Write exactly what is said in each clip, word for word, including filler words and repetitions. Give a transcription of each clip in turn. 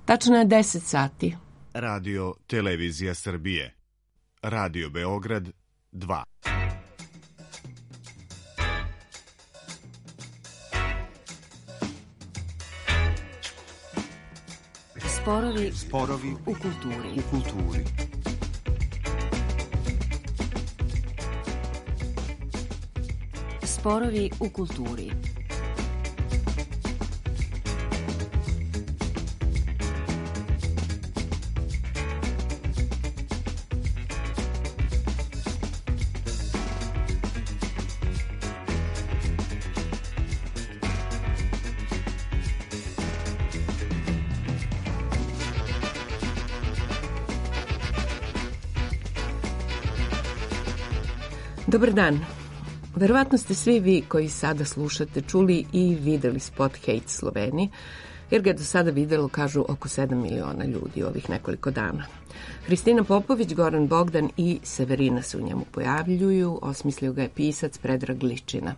Tačno je deset sati. Radio Televizija Srbije. Radio Beograd dva. Sporovi, Sporovi u kulturi. u kulturi. Sporovi u kulturi. Dobar dan. Verovatno ste svi vi koji sada slušate čuli i videli spot Hate Sloveni, jer ga je do sada videlo, kažu, oko sedam miliona ljudi ovih nekoliko dana. Hristina Popović, Goran Bogdan i Severina se u njemu pojavljuju, osmislio ga je pisac Predrag Ličina.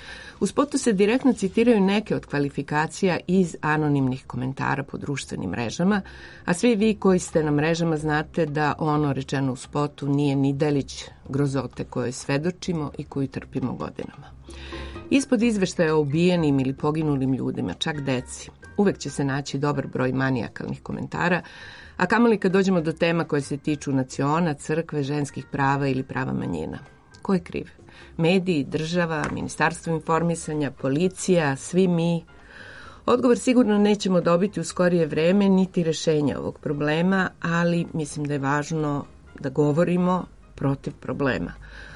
U spotu se direktno citiraju neke od kvalifikacija iz anonimnih komentara po društvenim mrežama, a svi vi koji ste na mrežama znate da ono rečeno u spotu nije ni delić grozote koje svedočimo i koju trpimo godinama. Ispod izveštaja o ubijenim ili poginulim ljudima, čak deci, uvek će se naći dobar broj manijakalnih komentara, a kamoli kad dođemo do tema koje se tiču naciona, crkve, ženskih prava ili prava manjina. Ko je kriv? Mediji, država, ministarstvo informisanja, policija, svi mi. Odgovor sigurno nećemo dobiti u skorije vreme, niti rešenja ovog problema, ali mislim da je važno da govorimo protiv problema.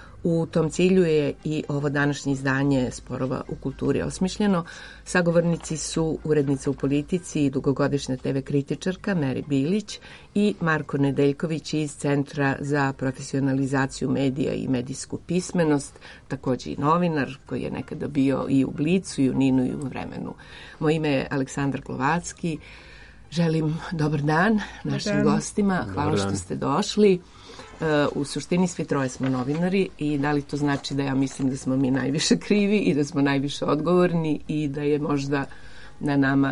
U tom cilju je i ovo današnje izdanje Sporova u kulturi osmišljeno. Sagovornici su urednica u politici i dugogodišnja te ve kritičarka Meri Bilić i Marko Nedeljković iz Centra za profesionalizaciju medija i medijsku pismenost, takođe i novinar koji je nekada bio i u Blicu i u Ninu i u Vremenu. Moje ime je Aleksandar Glovacki. Želim dobar dan našim dan. gostima. Hvala Dobar što dan. ste došli. U suštini svi troje smo novinari i da li to znači da ja mislim da smo mi najviše krivi i da smo najviše odgovorni i da je možda na nama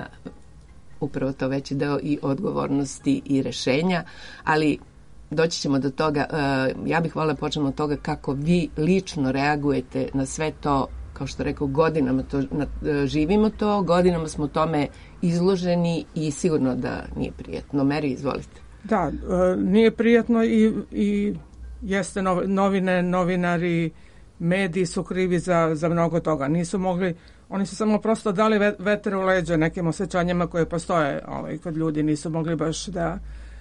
upravo to veći deo i odgovornosti i rešenja, ali doći ćemo do toga. Ja bih voljela počnemo od toga kako vi lično reagujete na sve to, kao što rekao, godinama to, na, živimo to, godinama smo tome izloženi i sigurno da nije prijetno. Meri, izvolite. Da, nije prijatno i, i jeste novine, novinari, mediji su krivi za, za mnogo toga. Nisu mogli, oni su samo prosto dali veter u leđa nekim osjećanjima koje postoje ovaj, kod ljudi. Nisu mogli baš da,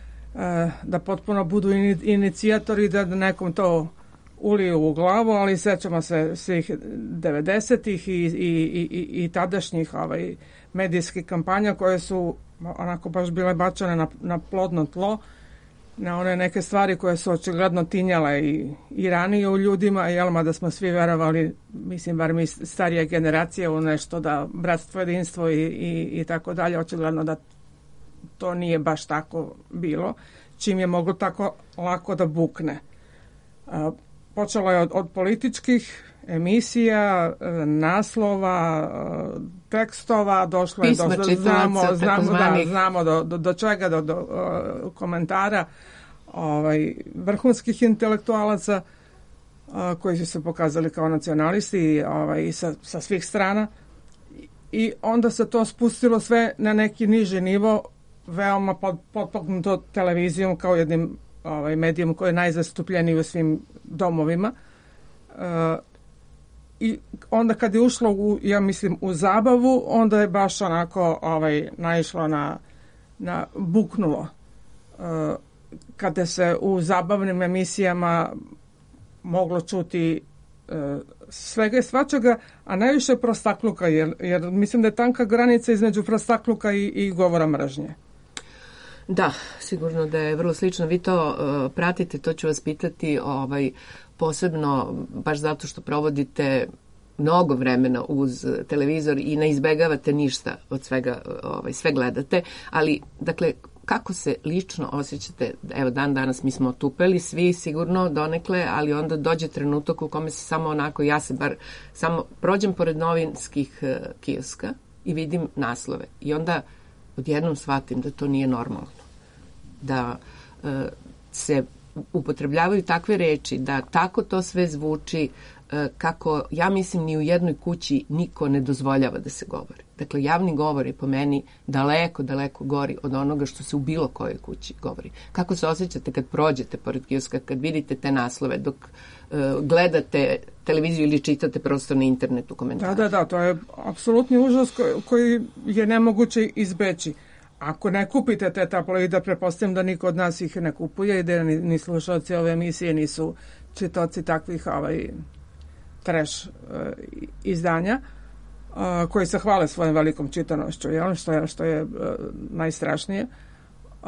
da potpuno budu inicijatori, da nekom to uliju u glavu, ali sećamo se svih devedesetih i, i, i, i tadašnjih ovaj, medijskih kampanja koje su onako baš bile bačene na, na plodno tlo, na one neke stvari koje su očigledno tinjale i, i ranije u ljudima, jelma da smo svi verovali, mislim, bar mi starije generacije, u nešto da bratstvo, jedinstvo i, i, i tako dalje, očigledno da to nije baš tako bilo, čim je moglo tako lako da bukne. A, počelo je od, od političkih emisija, naslova, tekstova, došlo je do, znamo, znamo, da, znamo do, do, do čega, do, do uh, komentara ovaj, vrhunskih intelektualaca uh, koji su se pokazali kao nacionalisti ovaj, sa, sa svih strana i onda se to spustilo sve na neki niži nivo, veoma pod, potpognuto televizijom kao jednim ovaj, medijom koji je najzastupljeniji u svim domovima. Uh, I onda kad je ušlo u, ja mislim, u zabavu, onda je baš onako ovaj, naišlo na, na buknulo. E, kada se u zabavnim emisijama moglo čuti e, svega i svačega, a najviše prostakluka, jer, jer mislim da je tanka granica između prostakluka i, i govora mržnje. Da, sigurno da je vrlo slično. Vi to uh, pratite, to ću vas pitati ovaj, posebno baš zato što provodite mnogo vremena uz televizor i ne izbegavate ništa od svega, ovaj, sve gledate, ali dakle, kako se lično osjećate? Evo, dan danas mi smo otupeli svi sigurno donekle, ali onda dođe trenutak u kome se samo onako, ja se bar samo prođem pored novinskih uh, kioska i vidim naslove i onda odjednom shvatim da to nije normalno. Da e, se upotrebljavaju takve reči, da tako to sve zvuči e, kako, ja mislim, ni u jednoj kući niko ne dozvoljava da se govori. Dakle, javni govor je po meni daleko, daleko gori od onoga što se u bilo kojoj kući govori. Kako se osjećate kad prođete pored kioska, kad vidite te naslove, dok uh, gledate televiziju ili čitate prosto na internetu komentare? Da, da, da, to je apsolutni užas koji, koji je nemoguće izbeći. Ako ne kupite te tabloide, prepostavljam da niko od nas ih ne kupuje i da ni, ni slušalci ove emisije nisu čitaoci takvih ovaj, trash uh, izdanja, Uh, koji se hvale svojom velikom čitanošću, jel? Što je, što je uh, najstrašnije. Uh,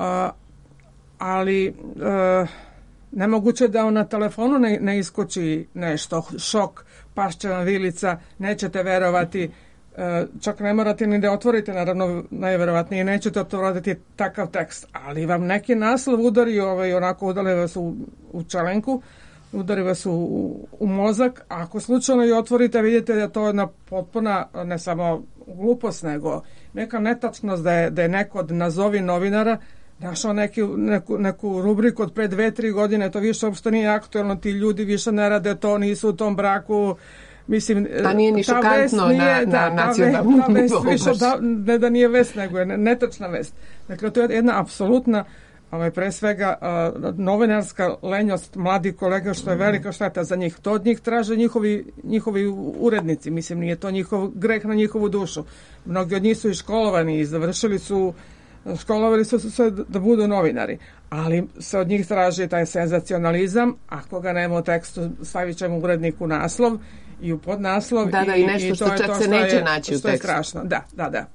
ali uh, nemoguće da on na telefonu ne, ne iskoči nešto, šok, paščana vilica, nećete verovati, uh, čak ne morate ni da otvorite, naravno najverovatnije nećete otvoriti takav tekst, ali vam neki naslov udari, ovaj, onako udali vas u, u čelenku, udari vas u, u, u mozak, a ako slučajno i otvorite, vidite da je to jedna potpuna, ne samo glupost, nego neka netačnost da je, da je neko od nazovi novinara našao neki, neku, neku rubriku od pre dve, tri godine, to više uopšte nije aktuelno, ti ljudi više ne rade to, nisu u tom braku, mislim, a nije ni šokantno nije, na, da, na nacionalnom ta vest, nivou. Više, da, ne da nije vest, nego je netačna vest. Dakle, to je jedna apsolutna Ovaj, pre svega uh, novinarska lenjost mladih kolega, što je velika šteta za njih. To od njih traže njihovi, njihovi urednici. Mislim, nije to njihov greh na njihovu dušu. Mnogi od njih su i školovani i završili su, školovali su se da budu novinari. Ali se od njih traži taj senzacionalizam. Ako ga nema u tekstu, stavit ćemo uredniku naslov i u podnaslov. Da, da, i nešto i to što čak to se što neće je, naći u tekstu. Što je strašno. Da, da, da.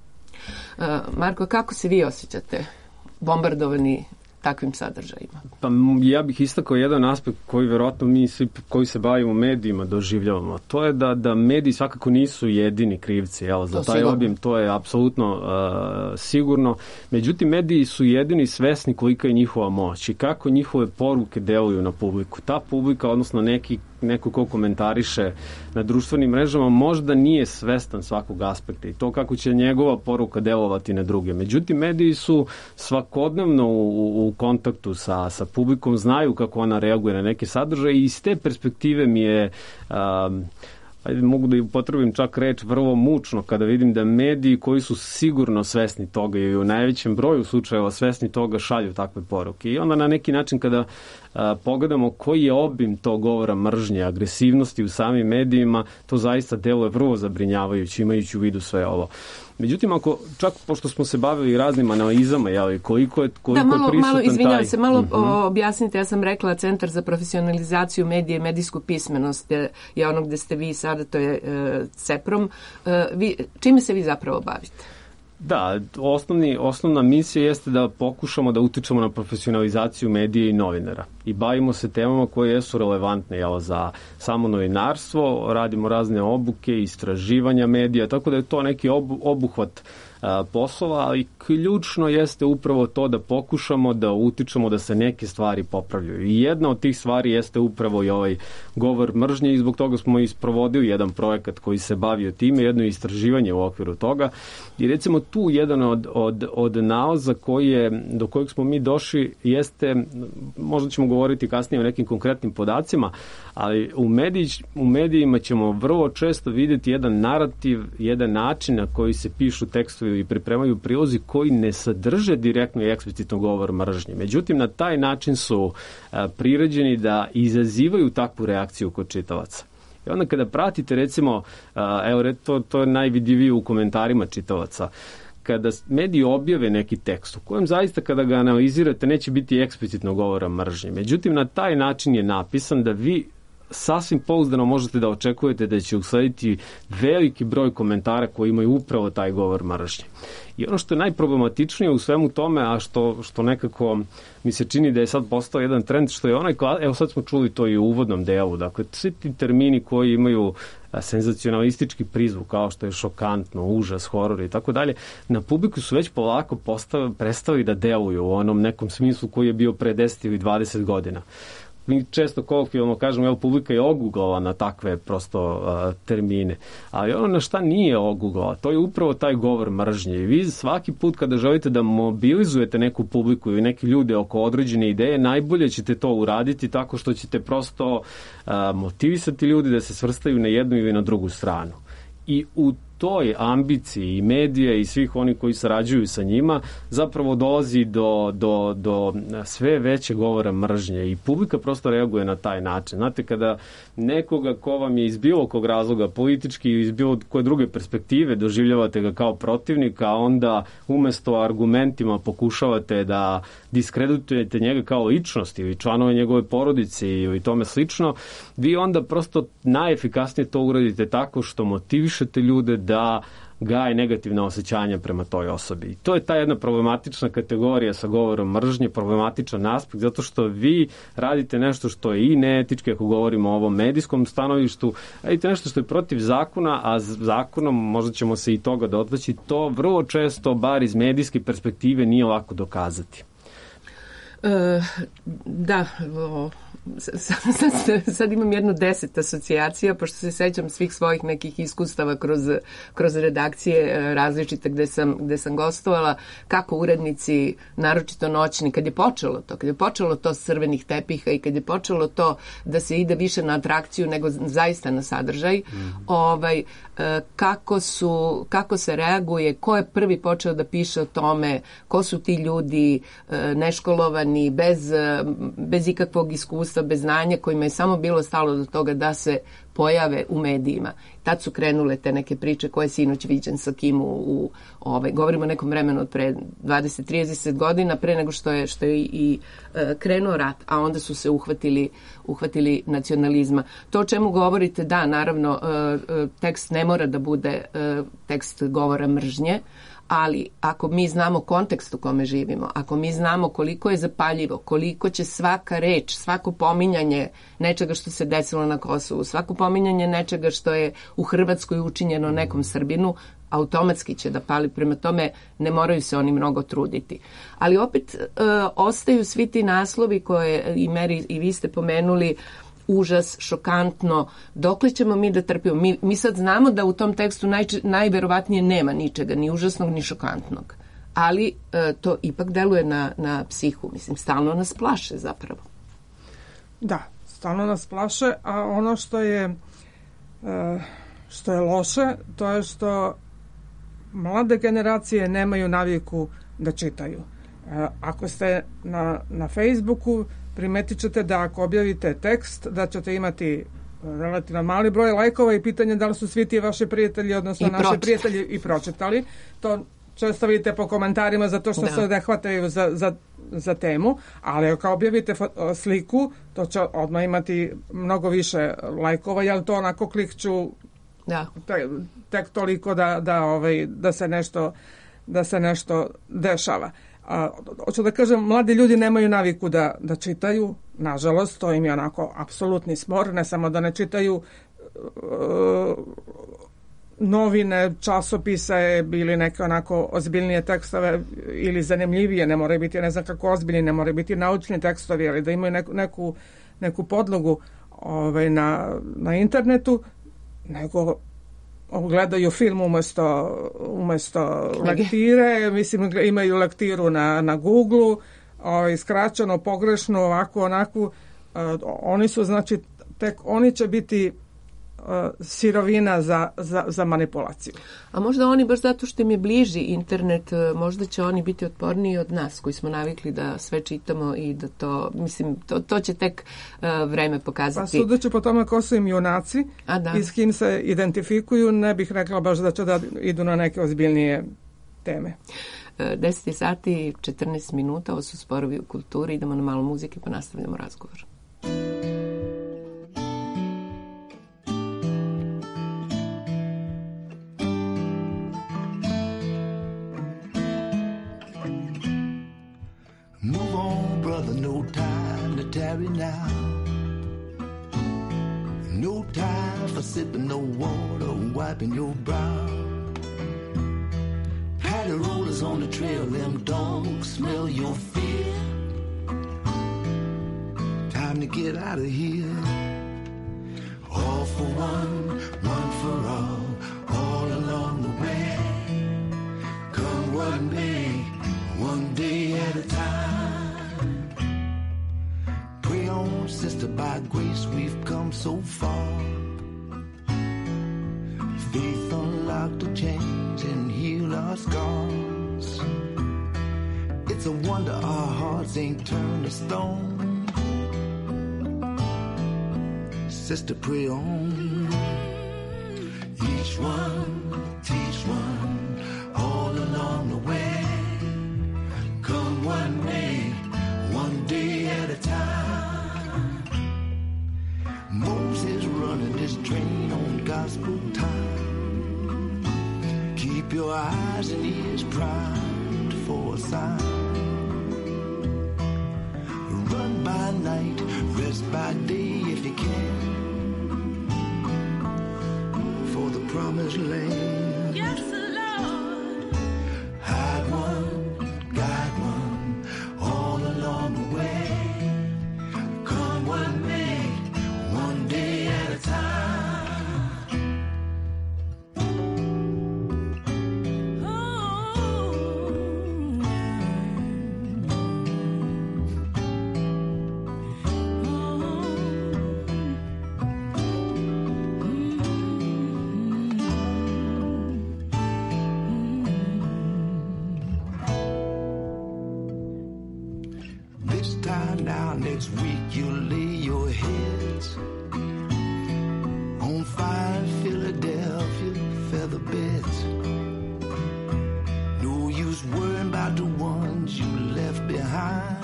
Uh, Marko, kako se vi osjećate bombardovani takvim sadržajima? Pa ja bih istakao jedan aspekt koji verovatno mi svi koji se bavimo medijima doživljavamo. To je da, da mediji svakako nisu jedini krivci, jel, za taj obim, to je apsolutno uh, sigurno. Međutim, mediji su jedini svesni kolika je njihova moć i kako njihove poruke deluju na publiku. Ta publika, odnosno neki neko ko komentariše na društvenim mrežama možda nije svestan svakog aspekta i to kako će njegova poruka delovati na druge. Međutim, mediji su svakodnevno u, u kontaktu sa, sa publikom, znaju kako ona reaguje na neke sadržaje i iz te perspektive mi je um, ajde, mogu da upotrebim čak reč vrlo mučno kada vidim da mediji koji su sigurno svesni toga i u najvećem broju slučajeva svesni toga šalju takve poruke. I onda na neki način kada a, pogledamo koji je obim tog govora mržnje, agresivnosti u samim medijima, to zaista deluje vrlo zabrinjavajući imajući u vidu sve ovo. Međutim, ako čak pošto smo se bavili raznim analizama, jeli, koliko je, koliko da, malo, je prisutan malo, izvinjam taj... se, malo uh-huh. objasnite, ja sam rekla Centar za profesionalizaciju medije i medijsku pismenost je, je ono gde ste vi sada, to je uh, CEPROM. Uh, vi, čime se vi zapravo bavite? Da, osnovni, osnovna misija jeste da pokušamo da utičemo na profesionalizaciju medija i novinara. I bavimo se temama koje jesu relevantne, jel, za samo novinarstvo, radimo razne obuke, istraživanja medija, tako da je to neki obu, obuhvat a, poslova, ali ključno jeste upravo to da pokušamo da utičemo da se neke stvari popravljaju. I jedna od tih stvari jeste upravo i ovaj govor mržnje i zbog toga smo isprovodili jedan projekat koji se bavio time, jedno istraživanje u okviru toga. I recimo tu jedan od, od, od nalaza koji je, do kojeg smo mi došli jeste, možda ćemo govoriti kasnije o nekim konkretnim podacima, ali u, medij, u medijima ćemo vrlo često vidjeti jedan narativ, jedan način na koji se pišu tekstovi i pripremaju prilozi koji ne sadrže direktno i eksplicitno govor mržnje. Međutim, na taj način su a, priređeni da izazivaju takvu reakciju kod čitalaca. I onda kada pratite, recimo, a, evo, to, to je najvidljivije u komentarima čitalaca, kada mediji objave neki tekst u kojem zaista kada ga analizirate neće biti eksplicitno govora mržnje. Međutim, na taj način je napisan da vi sasvim pouzdano možete da očekujete da će uslediti veliki broj komentara koji imaju upravo taj govor mržnje. I ono što je najproblematičnije u svemu tome, a što, što nekako mi se čini da je sad postao jedan trend, što je onaj, evo sad smo čuli to i u uvodnom delu, dakle, svi ti termini koji imaju senzacionalistički prizvuk, kao što je šokantno, užas, horor i tako dalje, na publiku su već polako postav, prestali da deluju u onom nekom smislu koji je bio pre deset ili dvadeset godina. mi često kolokvijalno kažemo, jel, publika je oguglala na takve prosto uh, termine. Ali ono na šta nije oguglala, to je upravo taj govor mržnje. I vi svaki put kada želite da mobilizujete neku publiku ili neke ljude oko određene ideje, najbolje ćete to uraditi tako što ćete prosto uh, motivisati ljudi da se svrstaju na jednu ili na drugu stranu. I u toj ambiciji i medija i svih onih koji sarađuju sa njima zapravo dolazi do, do, do sve veće govora mržnje i publika prosto reaguje na taj način. Znate, kada nekoga ko vam je iz bilo kog razloga politički ili iz bilo koje druge perspektive doživljavate ga kao protivnika, a onda umesto argumentima pokušavate da diskreditujete njega kao ličnost ili članove njegove porodice ili tome slično, vi onda prosto najefikasnije to uradite tako što motivišete ljude da gaje negativne osjećanja prema toj osobi. I to je ta jedna problematična kategorija sa govorom mržnje, problematičan aspekt, zato što vi radite nešto što je i neetički, ako govorimo o ovom medijskom stanovištu, radite nešto što je protiv zakona, a zakonom, možda ćemo se i toga dotaći, to vrlo često, bar iz medijske perspektive, nije lako dokazati. E, da, o, sad, sad, sad imam jednu deset asocijacija, pošto se sećam svih svojih nekih iskustava kroz, kroz redakcije različite gde sam, gde sam gostovala, kako urednici, naročito noćni, kad je počelo to, kad je počelo to s crvenih tepiha i kad je počelo to da se ide više na atrakciju nego zaista na sadržaj, mm-hmm. ovaj, kako, su, kako se reaguje, ko je prvi počeo da piše o tome, ko su ti ljudi neškolovani, bez, bez ikakvog iskustva, bez znanja, kojima je samo bilo stalo do toga da se pojave u medijima. Tad su krenule te neke priče koje je sinoć viđen sa kim u, u ovaj, govorimo o nekom vremenu od pre dvadeset do trideset godina, pre nego što je, što je i e, krenuo rat, a onda su se uhvatili, uhvatili nacionalizma. To o čemu govorite, da, naravno, e, tekst ne mora da bude e, tekst govora mržnje, ali ako mi znamo kontekst u kome živimo, ako mi znamo koliko je zapaljivo, koliko će svaka reč, svako pominjanje nečega što se desilo na Kosovu, svako pominjanje nečega što je u Hrvatskoj učinjeno nekom Srbinu, automatski će da pali. Prema tome ne moraju se oni mnogo truditi. Ali opet e, ostaju svi ti naslovi koje i Meri i vi ste pomenuli, užas, šokantno, dokle ćemo mi da trpimo? Mi, mi sad znamo da u tom tekstu naj, najverovatnije nema ničega, ni užasnog, ni šokantnog. Ali e, to ipak deluje na, na psihu. Mislim, stalno nas plaše zapravo. Da, stalno nas plaše, a ono što je, e, što je loše, to je što mlade generacije nemaju naviku da čitaju. E, ako ste na, na Facebooku, primetit ćete da ako objavite tekst, da ćete imati relativno mali broj lajkova i pitanje da li su svi ti vaši prijatelji, odnosno I naši pročitali. prijatelji i pročitali. To često vidite po komentarima zato što da. se ne hvataju za, za, za temu, ali ako objavite fo- sliku, to će odmah imati mnogo više lajkova, jer to onako klikću da. Te, tek toliko da, da, ovaj, da, se nešto, da se nešto dešava. A, hoću da kažem, mladi ljudi nemaju naviku da, da čitaju, nažalost, to im je onako apsolutni smor, ne samo da ne čitaju e, novine, časopise ili neke onako ozbiljnije tekstove ili zanimljivije, ne moraju biti ne znam kako ozbiljni, ne moraju biti naučni tekstovi, ali da imaju neku, neku, neku podlogu ovaj, na, na internetu, nego gledaju film umesto, umesto lektire, mislim imaju lektiru na, na Google-u, ovaj, skraćeno, pogrešno, ovako, onako, uh, oni su, znači, tek oni će biti uh, sirovina za, za, za manipulaciju. A možda oni, baš zato što im je bliži internet, možda će oni biti otporniji od nas, koji smo navikli da sve čitamo i da to, mislim, to, to će tek uh, vreme pokazati. Pa sudeći po tome ko su im junaci da. i s kim se identifikuju, ne bih rekla baš da će da idu na neke ozbiljnije teme. deset sati, četrnaest minuta, ovo su Sporovi u kulturi, idemo na malo muzike pa nastavljamo razgovor. Move on, brother, no time to tarry now. No time for sipping no water, wiping your brow. Paddy rollers on the trail, them dogs smell your fear. Time to get out of here. All for one, one for all, all along the way. Come what may, one day at a time. Pray on, sister, by grace we've come so far. Faith unlocked the chains and healed our scars. It's a wonder our hearts ain't turned to stone. Sister, pray on. Each one, teach one, all along the way. Come one may, one day at a time. Moses running this train on gospel time. Keep your eyes and ears primed for a sign. Run by night, rest by day if you can. For the promised land. Yes, Lord. Hide one, guide one, all along the way. Come one may, one day at a time. Next week you'll lay your heads on fire in Philadelphia feather beds. No use worrying about the ones you left behind.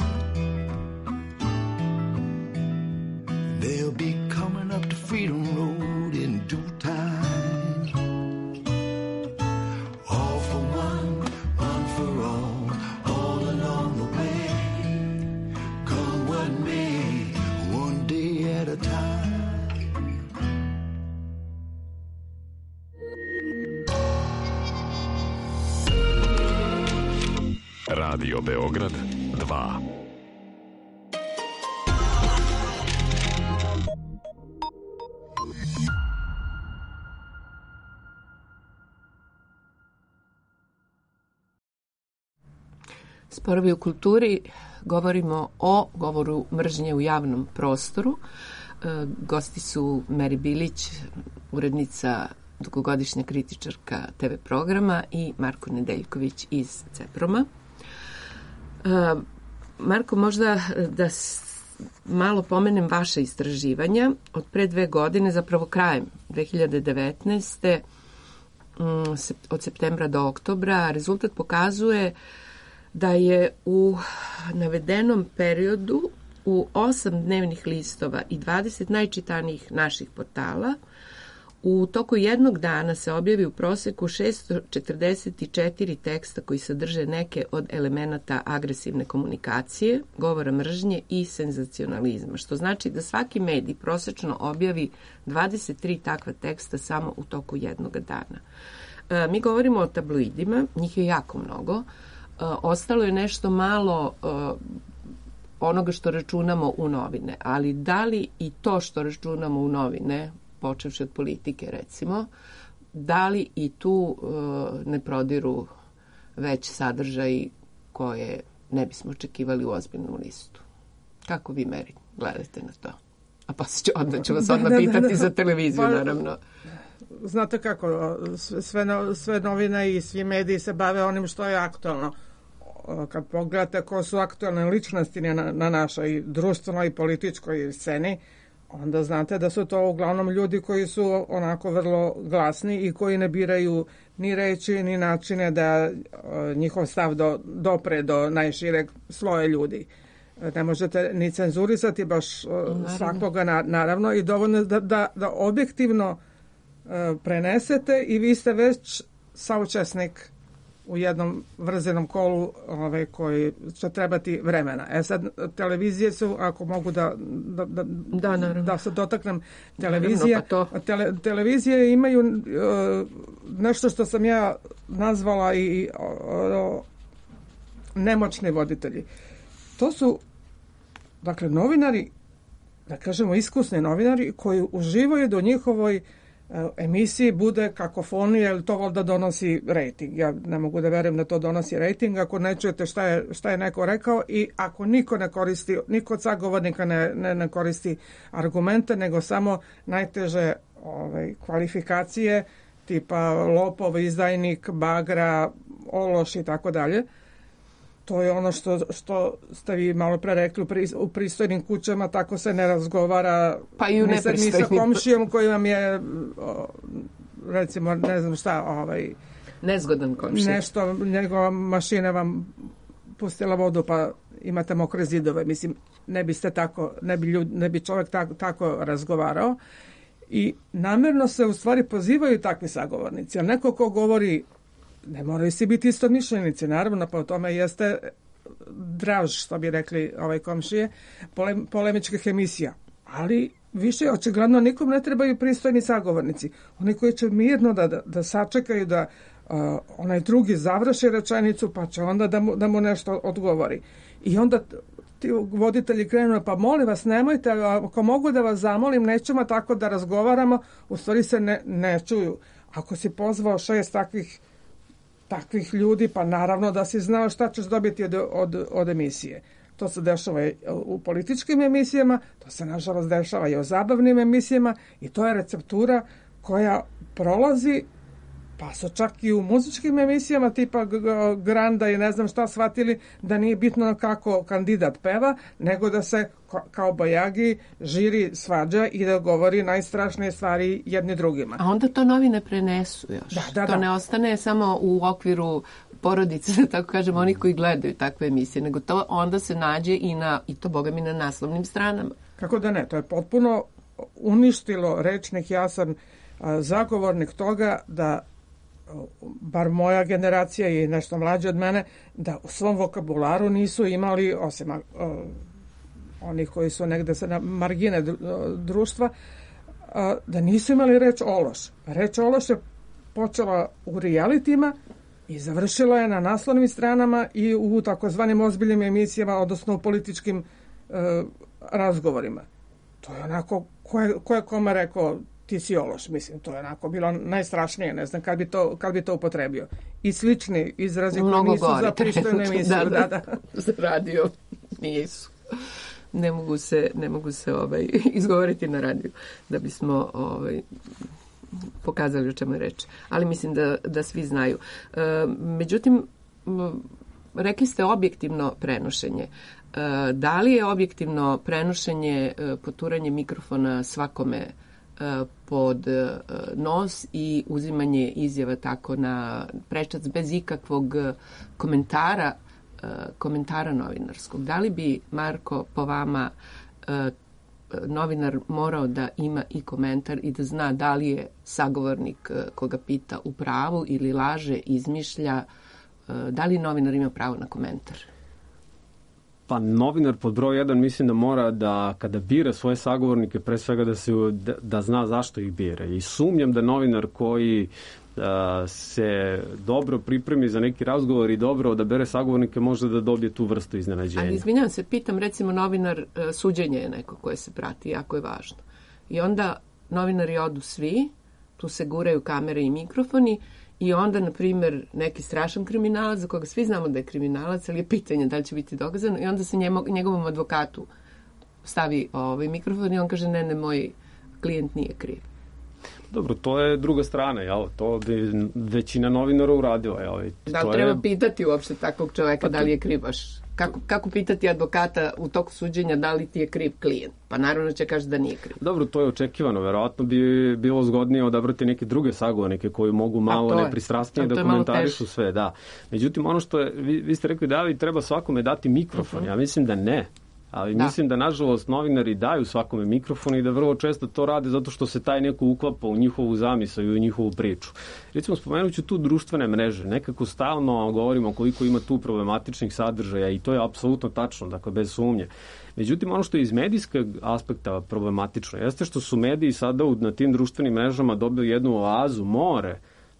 They'll be coming up the Freedom Road in due time. All for one, one for all, all along the way. One day at a time. Radio Beograd dva. Sporovi u kulturi, govorimo o govoru mržnje u javnom prostoru. E, gosti su Meri Bilić, urednica, dugogodišnja kritičarka te ve programa, i Marko Nedeljković iz CEPROM-a. E, Marko, možda da malo pomenem vaše istraživanja. Od pre dve godine, zapravo krajem dve hiljade devetnaeste. od septembra do oktobra, rezultat pokazuje da je u navedenom periodu u osam dnevnih listova i dvadeset najčitanijih naših portala u toku jednog dana se objavi u proseku šesto četrdeset četiri teksta koji sadrže neke od elemenata agresivne komunikacije, govora mržnje i senzacionalizma, što znači da svaki medij prosečno objavi dvadeset tri takva teksta samo u toku jednog dana. E, mi govorimo o tabloidima, njih je jako mnogo. E, ostalo je nešto malo e, onoga što računamo u novine, ali da li i to što računamo u novine, počevši od politike recimo, da li i tu e, ne prodiru već sadržaj koje ne bismo očekivali u ozbiljnu listu? Kako vi, Meri, gledate na to? A pa ću, onda ću vas odmah pitati da, da, da. za televiziju, pa, naravno. Znate kako, sve, sve novine i svi mediji se bave onim što je aktualno. Kad pogledate ko su aktualne ličnosti na, na našoj društvenoj i političkoj sceni, onda znate da su to uglavnom ljudi koji su onako vrlo glasni i koji ne biraju ni reči ni načine da njihov stav do, dopre do najšireg sloja ljudi. Ne možete ni cenzurisati baš naravno. svakoga, na, naravno, i dovoljno da, da, da objektivno prenesete i vi ste već saučesnik u jednom vrzenom kolu ove, koji će trebati vremena. E sad, televizije su, ako mogu da da, da, da, da se dotaknem televizije, naravno, pa to... Tele, televizije imaju uh, nešto što sam ja nazvala i uh, nemoćni voditelji. To su, dakle, novinari da kažemo, iskusni novinari koji uživaju da u njihovoj emisiji bude kakofonija, jer to valjda donosi rejting. Ja ne mogu da verujem da to donosi rejting ako ne čujete šta je, šta je neko rekao i ako niko ne koristi, niko od sagovornika ne, ne, ne koristi argumente, nego samo najteže ovaj, kvalifikacije tipa lopov, izdajnik, bagra, ološ i tako dalje. To je ono što, što ste vi malo pre rekli u, pri, u pristojnim kućama, tako se ne razgovara pa i u ni, sa, ni sa komšijom koji vam je o, recimo ne znam šta ovaj, nezgodan komšija. Nešto, njegova mašina vam pustila vodu pa imate mokre zidove. Mislim, ne biste tako, ne bi, ljud, ne bi čovjek tako, tako razgovarao. I namjerno se u stvari pozivaju takvi sagovornici. Ali neko ko govori, ne moraju svi biti istomišljenici, naravno, pa u tome jeste draž, što bi rekli ovaj komšije, pole, polemičkih emisija. Ali više očigledno nikom ne trebaju pristojni sagovornici. Oni koji će mirno da, da, da sačekaju da uh, onaj drugi završi rečenicu, pa će onda da mu, da mu nešto odgovori. I onda ti voditelji krenu, pa molim vas, nemojte, ako mogu da vas zamolim, nećemo tako da razgovaramo, u stvari se ne, ne čuju. Ako si pozvao šest takvih takvih ljudi, pa naravno da si znao šta ćeš dobiti od, od, od emisije. To se dešava i u političkim emisijama, to se nažalost dešava i u zabavnim emisijama i to je receptura koja prolazi, pa su čak i u muzičkim emisijama tipa Granda i ne znam šta shvatili da nije bitno kako kandidat peva, nego da se kao bajagi žiri svađa i da govori najstrašnije stvari jedni drugima. A onda to novine prenesu još. Da, da, to da. ne ostane samo u okviru porodice, da tako kažem, oni koji gledaju takve emisije, nego to onda se nađe i na, i to boga mi na naslovnim stranama. Kako da ne, to je potpuno uništilo rečnik. Ja sam a, zagovornik toga da bar moja generacija i nešto mlađe od mene, da u svom vokabularu nisu imali, osim uh, onih koji su negde se na margine društva, uh, da nisu imali reč ološ. Reč ološ je počela u realitima i završila je na naslovnim stranama i u takozvanim ozbiljnim emisijama, odnosno u političkim uh, razgovorima. To je onako, ko je, ko je kome rekao ti si ološ, mislim, to je onako bilo najstrašnije, ne znam kad bi to, kad bi to upotrebio. I slični izrazi koji nisu za pristojnu emisiju. Da, da, da. Za radio nisu. Ne mogu se, ne mogu se ovaj, izgovoriti na radiju da bismo ovaj, pokazali o čemu je reč. Ali mislim da, da svi znaju. E, međutim, rekli ste objektivno prenošenje. E, da li je objektivno prenošenje e, poturanje mikrofona svakome pod nos i uzimanje izjava tako na prečac bez ikakvog komentara komentara novinarskog. Da li bi, Marko, po vama novinar morao da ima i komentar i da zna da li je sagovornik koga pita u pravu ili laže, izmišlja, da li novinar ima pravo na komentar? Pa novinar pod broj jedan mislim da mora da kada bira svoje sagovornike pre svega da se da, da zna zašto ih bira. I sumnjam da novinar koji a, se dobro pripremi za neki razgovor i dobro odabere sagovornike može da dobije tu vrstu iznenađenja. Ali izvinjavam se, pitam recimo novinar, suđenje je neko koje se prati, jako je važno. I onda novinari odu svi, tu se guraju kamere i mikrofoni. I onda, na primjer, neki strašan kriminalac, za koga svi znamo da je kriminalac, ali je pitanje da li će biti dokazano, i onda se njemo, njegovom advokatu stavi ovaj mikrofon i on kaže, ne, ne, moj klijent nije kriv. Dobro, to je druga strana, jel? To bi većina novinara uradila, jel? Da li to treba je... pitati uopšte takvog čoveka pa to... da li je kriv baš? Kako, kako pitati advokata u toku suđenja da li ti je kriv klijent? Pa naravno će kaže da nije kriv. Dobro, to je očekivano. Verovatno bi bilo zgodnije odabrati neke druge sagovornike koji mogu malo nepristrasnije da komentarišu sve. Da. Međutim, ono što je, vi, vi ste rekli da li treba svakome dati mikrofon. Uh-huh. Ja mislim da ne. Ali da. Mislim da, nažalost, novinari daju svakome mikrofon i da vrlo često to rade zato što se taj neko uklapa u njihovu zamisao i u njihovu priču. Recimo, spomenut ću tu društvene mreže. Nekako stalno govorimo koliko ima tu problematičnih sadržaja i to je apsolutno tačno, dakle, bez sumnje. Međutim, ono što je iz medijskog aspekta problematično jeste što su mediji sada na tim društvenim mrežama dobili jednu oazu, more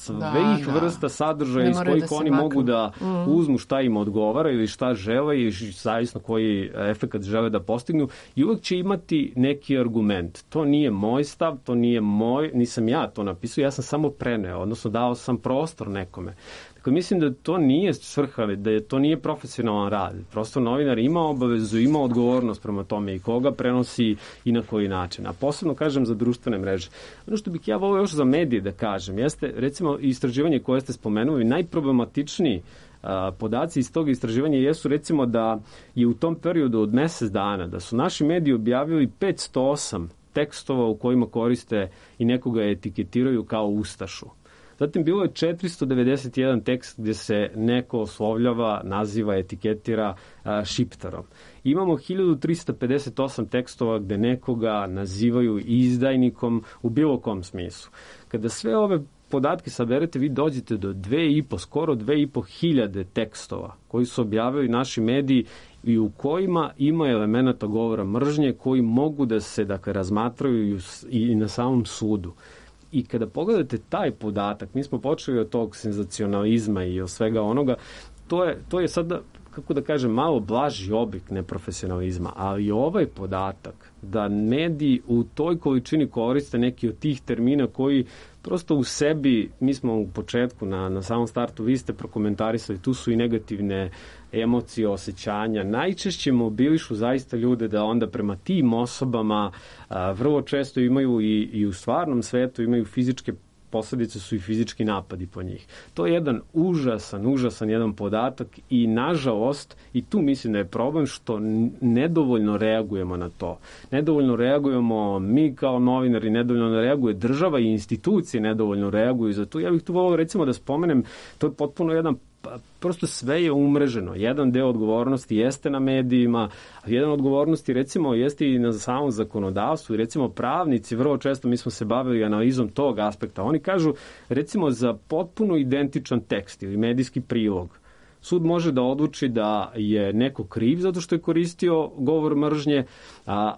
svih da, da. vrsta sadržaja iz kojih da oni makam. mogu da mm. uzmu šta im odgovara ili šta žele i zavisno koji efekat žele da postignu i uvek će imati neki argument. To nije moj stav, to nije moj, nisam ja to napisao, ja sam samo preneo, odnosno dao sam prostor nekome. Dakle, mislim da to nije svrha, da je to nije profesionalan rad. Prosto novinar ima obavezu, ima odgovornost prema tome i koga prenosi i na koji način. A posebno kažem za društvene mreže. Ono što bih ja volio još za medije da kažem, jeste recimo istraživanje koje ste spomenuli, najproblematičniji a, podaci iz tog istraživanja jesu recimo da je u tom periodu od mesec dana, da su naši mediji objavili petsto osam tekstova u kojima koriste i nekoga etiketiraju kao ustašu. Zatim bilo je četiristo devedeset jedan tekst gdje se neko oslovljava, naziva, etiketira a, šiptarom. Imamo hiljadu trista pedeset osam tekstova gdje nekoga nazivaju izdajnikom u bilo kom smislu. Kada sve ove podatke saberete, vi dođete do dve i po, skoro dve i po hiljade tekstova koji su objavili naši mediji i u kojima ima elemenata govora mržnje koji mogu da se dakle, razmatraju i na samom sudu. I kada pogledate taj podatak, mi smo počeli od tog senzacionalizma i od svega onoga, to je, to je sada, kako da kažem, malo blaži oblik neprofesionalizma, ali ovaj podatak da mediji u toj količini koriste neki od tih termina koji prosto u sebi, mi smo u početku, na, na samom startu, vi ste prokomentarisali, tu su i negativne emocije, osjećanja. Najčešće mobilišu zaista ljude da onda prema tim osobama a, vrlo često imaju i, i u stvarnom svetu imaju fizičke posledice su i fizički napadi po njih. To je jedan užasan, užasan jedan podatak i nažalost, i tu mislim da je problem što nedovoljno reagujemo na to. Nedovoljno reagujemo mi kao novinari, nedovoljno reaguje država i institucije nedovoljno reaguju za to. Ja bih tu volio recimo da spomenem, to je potpuno jedan prosto sve je umreženo. Jedan deo odgovornosti jeste na medijima, a jedan odgovornosti recimo jeste i na samom zakonodavstvu i recimo pravnici, vrlo često mi smo se bavili analizom tog aspekta. Oni kažu recimo za potpuno identičan tekst ili medijski prilog sud može da odluči da je neko kriv zato što je koristio govor mržnje, a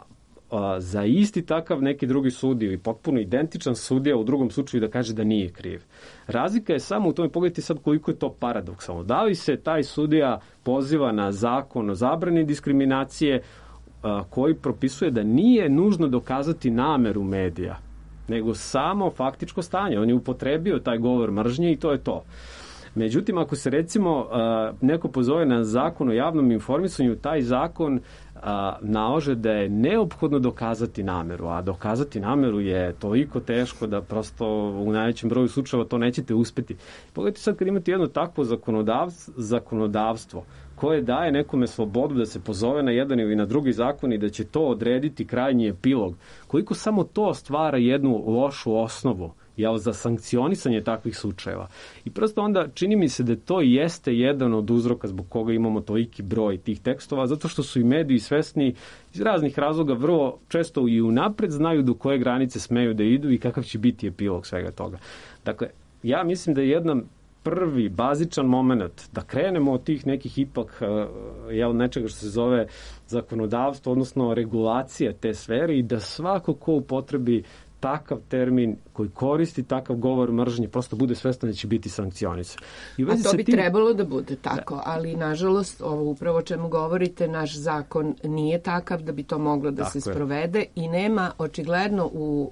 za isti takav neki drugi sudija ili potpuno identičan sudija u drugom slučaju da kaže da nije kriv. Razlika je samo u tome, pogledajte sad koliko je to paradoksalno. Da li se taj sudija poziva na zakon o zabrani diskriminacije a, koji propisuje da nije nužno dokazati nameru medija, nego samo faktičko stanje. On je upotrebio taj govor mržnje i to je to. Međutim, ako se recimo a, neko pozove na zakon o javnom informisanju, taj zakon a, nalože da je neophodno dokazati nameru, a dokazati nameru je toliko teško da prosto u najvećem broju slučajeva to nećete uspeti. Pogledajte sad kad imate jedno takvo zakonodavstvo, zakonodavstvo koje daje nekome slobodu da se pozove na jedan ili na drugi zakon i da će to odrediti krajnji epilog, koliko samo to stvara jednu lošu osnovu jel, za sankcionisanje takvih slučajeva. I prosto onda čini mi se da to jeste jedan od uzroka zbog koga imamo toliki broj tih tekstova, zato što su i mediji svesni iz raznih razloga vrlo često i unapred znaju do koje granice smeju da idu i kakav će biti epilog svega toga. Dakle, ja mislim da je jedan prvi bazičan moment da krenemo od tih nekih ipak jel, nečega što se zove zakonodavstvo, odnosno regulacija te sfere i da svako ko upotrebi takav termin koji koristi takav govor mržnje prosto bude svestan da će biti sankcionisan. I a to bi tim... trebalo da bude tako, da. Ali nažalost ovo upravo o čemu govorite, naš zakon nije takav da bi to moglo da tako se je. Sprovede i nema očigledno u,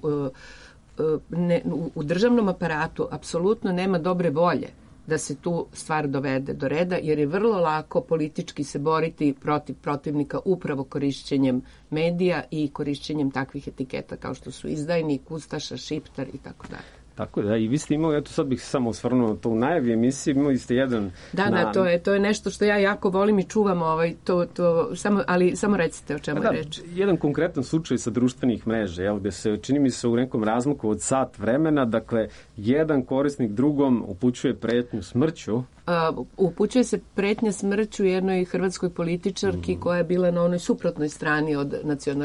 ne, u državnom aparatu apsolutno nema dobre volje da se tu stvar dovede do reda, jer je vrlo lako politički se boriti protiv protivnika upravo korišćenjem medija i korišćenjem takvih etiketa kao što su izdajnik, ustaša, šiptar i tako dalje. Tako da, i vi ste imali, eto sad bih se samo osvrnuo na to u najavi emisiji, imali ste jedan... Da, na... da, to je, to je nešto što ja jako volim i čuvam, ovaj, to, to, samo, ali samo recite o čemu da, je reč. Jedan konkretan slučaj sa društvenih mreža, jel, gde se, čini mi se u nekom razmaku od sat vremena, dakle, jedan korisnik drugom upućuje pretnju smrću. Uh, upućuje se pretnja smrću jednoj hrvatskoj političarki mm. koja je bila na onoj suprotnoj strani od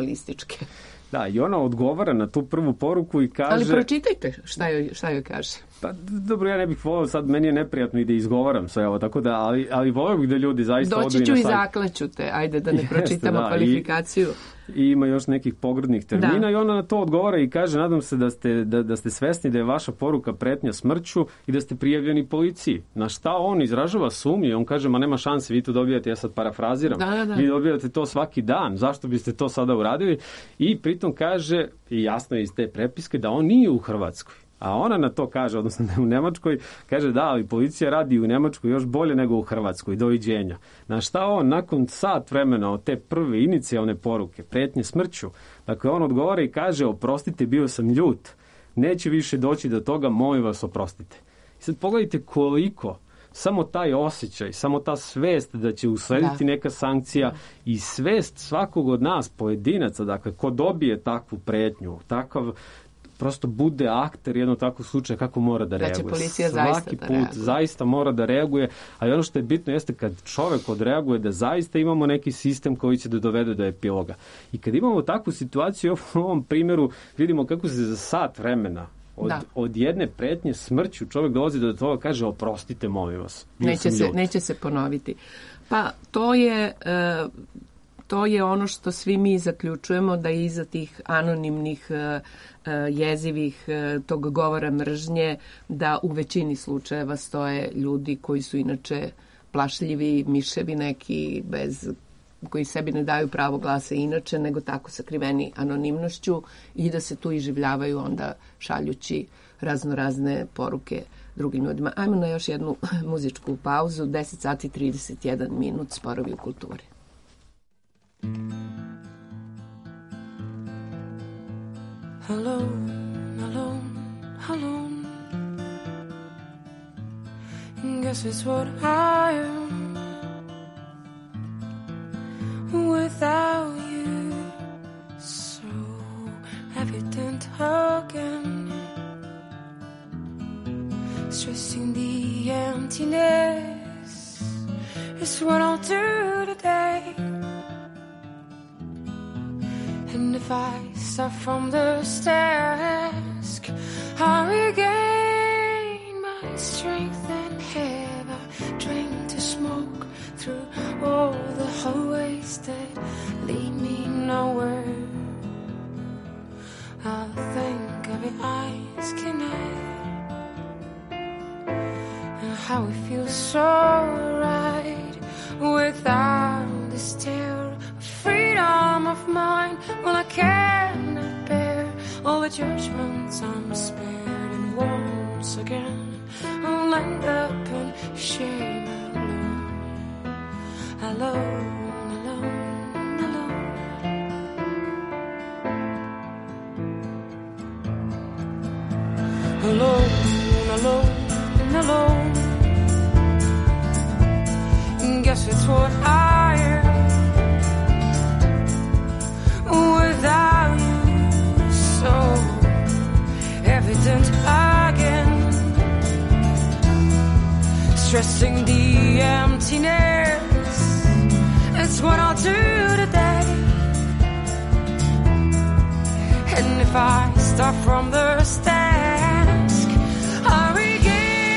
nacionalističke. Da, i ona odgovara na tu prvu poruku i kaže... Ali pročitajte šta joj, šta joj kaže. Pa dobro, ja ne bih volio, sad meni je neprijatno i da izgovaram sve ovo, tako da, ali, ali volio bih da ljudi zaista odu i na sajt. Doći ću i zaklaću te, ajde da ne Jeste, pročitamo da, kvalifikaciju. I, I ima još nekih pogrdnih termina Da. i ona na to odgovara i kaže, nadam se da ste, da, da ste svesni da je vaša poruka pretnja smrću i da ste prijavljeni policiji. Na šta on izražava sumnje, on kaže, ma nema šanse, vi to dobijate, ja sad parafraziram, Da, da, da. vi dobijate to svaki dan, zašto biste to sada uradili? I pritom kaže, i jasno je iz te prepiske, da on nije u Hrvatskoj. A ona na to kaže, odnosno da je u Nemačkoj, kaže da, ali policija radi u Nemačkoj još bolje nego u Hrvatskoj, doviđenja. Na šta on, nakon sat vremena od te prve inicijalne poruke, pretnje smrću, dakle on odgovara i kaže, oprostite, bio sam ljut, neće više doći do toga, molim vas, oprostite. I sad pogledajte koliko samo taj osjećaj, samo ta svest da će uslediti Da. neka sankcija i svest svakog od nas, pojedinaca, dakle, ko dobije takvu pretnju, takav prosto bude akter jednog takvog slučaja, kako mora da, Da će reaguje. policija Svaki zaista da put reaguje. zaista mora da reaguje, a i ono što je bitno jeste kad čovek odreaguje da zaista imamo neki sistem koji će da dovede do epiloga. I kad imamo takvu situaciju, u ovom primjeru vidimo kako se za sat vremena od, Da. od jedne pretnje smrću čovek dolazi do toga, kaže oprostite, molim vas. bio Neće sam se, ljut. neće se ponoviti. Pa to je, e, to je ono što svi mi zaključujemo, da iza tih anonimnih e, e, jezivih e, tog govora mržnje, da u većini slučajeva stoje ljudi koji su inače plašljivi, miševi neki, bez, koji sebi ne daju pravo glasa inače, nego tako sakriveni anonimnošću i da se tu iživljavaju onda šaljući razno razne poruke drugim ljudima. Ajmo na još jednu muzičku pauzu, deset sati trideset jedan minut, Sporovi u kulturi. Alone, alone, alone. Guess it's what I am without you. So evident again, stressing the emptiness is what I'll do today. And if I start from the task, I regain my strength and have a drink to smoke through all the hallways that lead me nowhere. I'll think of your eyes connect and how it feels so right without this terror of freedom of mind. Well, I cannot bear all the judgments I'm spared, and once again I'll end up in shame alone, alone, alone, alone. Alone, alone, alone. Guess it's what I am without you, so evident again, stressing the emptiness, it's what I'll do today. And if I start from the task, I regain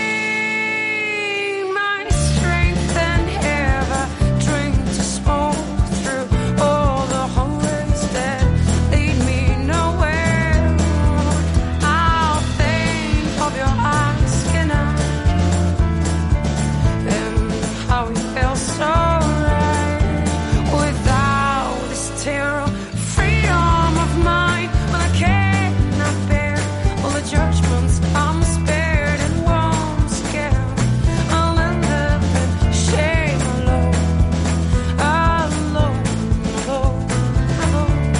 my strength and have a drink to smoke through all the hallways that lead me nowhere. I'll think of your eyes tonight and how it felt so right without this terror, freedom of mind. Well, I cannot bear all the judgments I'm spared, and once again I'll end up in shame alone, alone, alone, alone.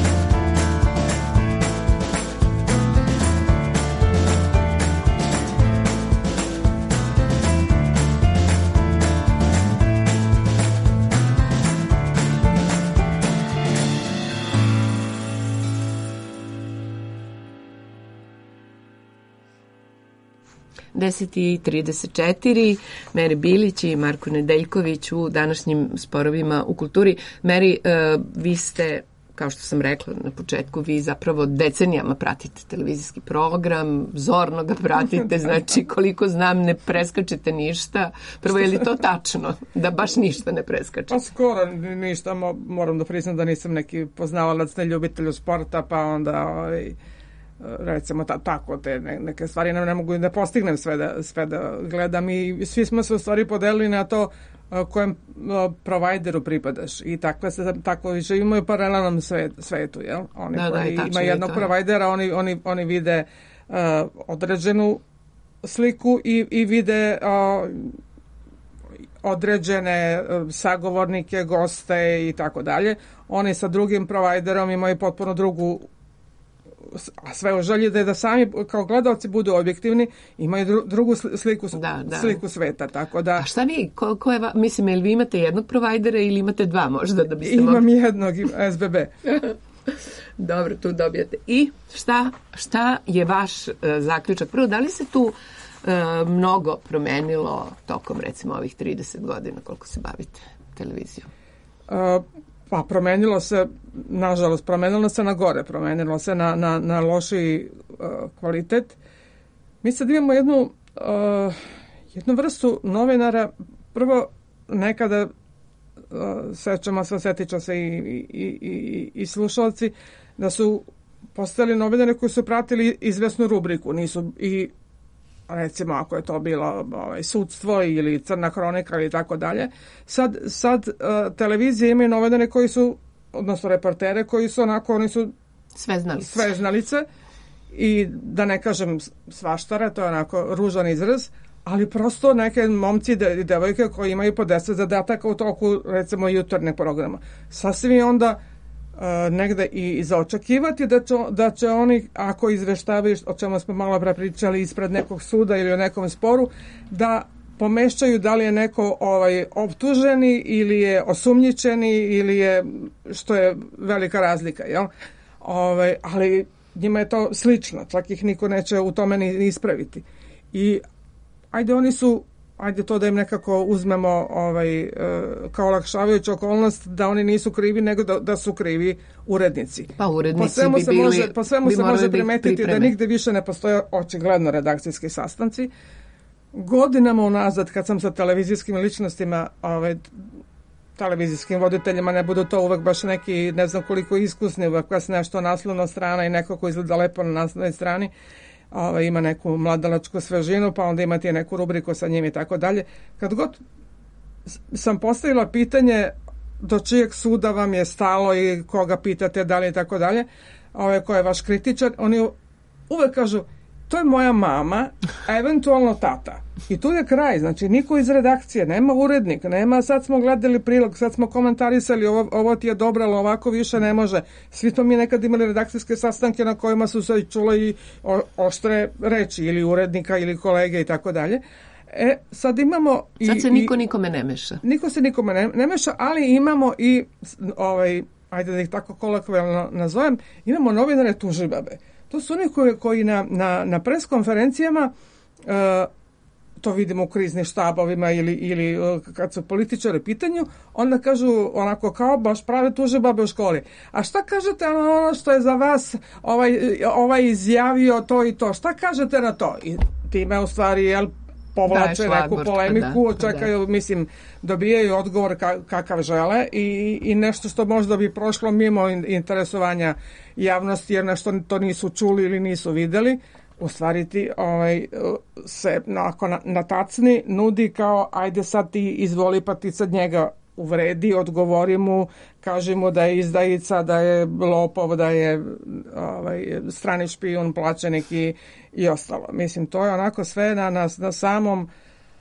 deset i trideset četiri, Meri Bilić i Marko Nedeljković u današnjim Sporovima u kulturi. Meri, uh, vi ste kao što sam rekla na početku, vi zapravo decenijama pratite televizijski program, zorno ga pratite, znači koliko znam ne preskačete ništa. Prvo, je li to tačno, da baš ništa ne preskačete? Pa skoro ništa, moram da priznam da nisam neki poznavalac, ne ljubitelju sporta, pa onda ovaj, recimo ta, tako te neke stvari ne, ne mogu da postignem sve da, sve da gledam i svi smo se u stvari podelili na to kojem provajderu pripadaš i takve se tako živimo u paralelnom svet, svetu, jel? Oni da, koji da, ima jednog provajdera, oni, oni, oni vide uh, određenu sliku i, i vide uh, određene uh, sagovornike, goste i tako dalje. Oni sa drugim provajderom imaju potpuno drugu, a sve u želji da je da sami kao gledalci budu objektivni, imaju dru, drugu sliku, da, da. sliku sveta, tako da... A šta vi, ko, ko je, mislim, jel vi imate jednog provajdera ili imate dva možda da biste Imam mogli... jednog, S B B. Dobro, tu dobijate. I šta, šta je vaš uh, zaključak? Prvo, da li se tu uh, mnogo promenilo tokom, recimo, ovih trideset godina koliko se bavite televizijom? Uh, Pa promenilo se, nažalost, promenilo se na gore, promenilo se na, na, na lošiji uh, kvalitet. Mi sad imamo jednu, uh, jednu vrstu novinara, prvo nekada, uh, sećamo se, setit će se i, i, i, i slušalci, da su postali novinari koji su pratili izvesnu rubriku, nisu i recimo ako je to bilo ovaj, sudstvo ili crna hronika ili tako dalje. Sad, sad uh, televizije imaju novinare koji su, odnosno reportere koji su onako, oni su sveznalice. sveznalice i da ne kažem svaštare, to je onako ružan izraz, ali prosto neke momci i devojke koji imaju po deset zadataka u toku recimo jutarnjeg programa. Sasvim onda Uh, negde i za očekivati da će, da će oni, ako izveštavaju, o čemu smo malo pre pričali, ispred nekog suda ili o nekom sporu, da pomešćaju da li je neko ovaj, optuženi ili je osumnjičeni ili je, što je velika razlika, jel? Ovaj, ali njima je to slično, čak ih niko neće u tome ni ispraviti. I ajde, oni su ajde to da im nekako uzmemo ovaj, kao olakšavajuću okolnost da oni nisu krivi, nego da, da su krivi urednici. Pa urednici po svemu bi se bili, može, po svemu bi se može biti primetiti pripreme. Da nigde više ne postoje očigledno redakcijski sastanci. Godinama unazad, kad sam sa televizijskim ličnostima, ovaj, televizijskim voditeljima, ne budu to uvek baš neki, ne znam koliko iskusni, uvek vas nešto naslovna strana i neko ko izgleda lepo na naslovnoj strani, Ove, ima neku mladalačku svežinu, pa onda imate neku rubriku sa njim i tako dalje. Kad god sam postavila pitanje do čijeg suda vam je stalo i koga pitate, da li i tako dalje, ove, ko je vaš kritičar, oni uvek kažu, to je moja mama, a eventualno tata. I tu je kraj, znači niko iz redakcije, nema urednik, nema sad smo gledali prilog, sad smo komentarisali, ovo, ovo ti je dobro, ali ovako više ne može. Svi to mi nekad imali redakcijske sastanke na kojima su se čule i o, oštre reči ili urednika ili kolege i tako dalje. E, sad imamo... I, sad se niko i, nikome ne meša. Niko se nikome ne, ne meša, ali imamo i, ovaj, ajde da ih tako kolokvijalno nazovem, imamo novinare tužibabe. To su oni koji, koji na, na, na preskonferencijama, uh, to vidimo u kriznim štabovima ili, ili uh, kad su političari u pitanju, onda kažu onako kao baš prave tužibabe u školi. A šta kažete na ono što je za vas ovaj, ovaj izjavio to i to? Šta kažete na to? I time u stvari, jel, povlače neku polemiku, da, čekaju, da. mislim, dobijaju odgovor ka, kakav žele i, i nešto što možda bi prošlo mimo interesovanja javnosti, jer nešto to nisu čuli ili nisu videli, u stvari ti ovaj, se nakon na, na tacni nudi kao, ajde sad ti izvoli, pa ti sad njega uvredi, odgovori mu, kaži mu da je izdajica, da je lopov, da je ovaj, strani špijun, plaćenik i, i ostalo. Mislim, to je onako sve na, na, na samom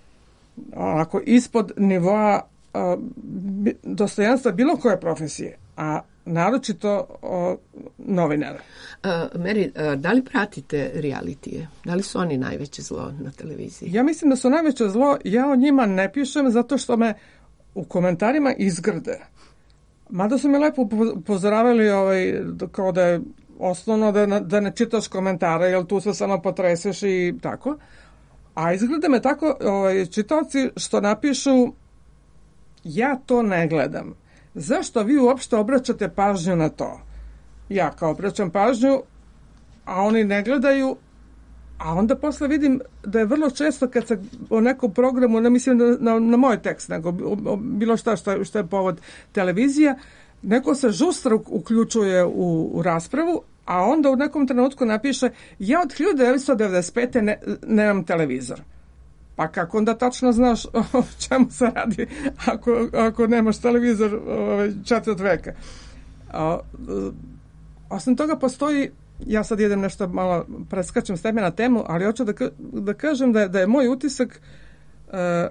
onako ispod nivoa a, dostojanstva bilo koje profesije, a naročito o, novinara. Uh, Mary, uh, da li pratite realitije? Da li su oni najveće zlo na televiziji? Ja mislim da su najveće zlo. Ja o njima ne pišem zato što me u komentarima izgrde. Mada su mi lepo upozoravali ovaj, kao da je osnovno da, da ne čitaš komentare, jer tu se samo potreseš i tako. A izgleda me tako ovaj, čitaoci što napišu, ja to ne gledam. zašto vi uopšte obraćate pažnju na to? Ja kao obraćam pažnju, a oni ne gledaju, a onda posle vidim da je vrlo često kad se o nekom programu, ne mislim na, na, na moj tekst, nego o, o, bilo šta što je, što je povod televizija, neko se žustro uključuje u, u raspravu, a onda u nekom trenutku napiše ja od hiljadu devetsto devedeset pete ne, nemam televizor. Pa kako onda tačno znaš o čemu se radi ako, ako nemaš televizor četvrt veka? A, osim toga postoji, ja sad idem nešto malo, preskačem s teme na temu, ali hoću da, da kažem da je, da je moj utisak e,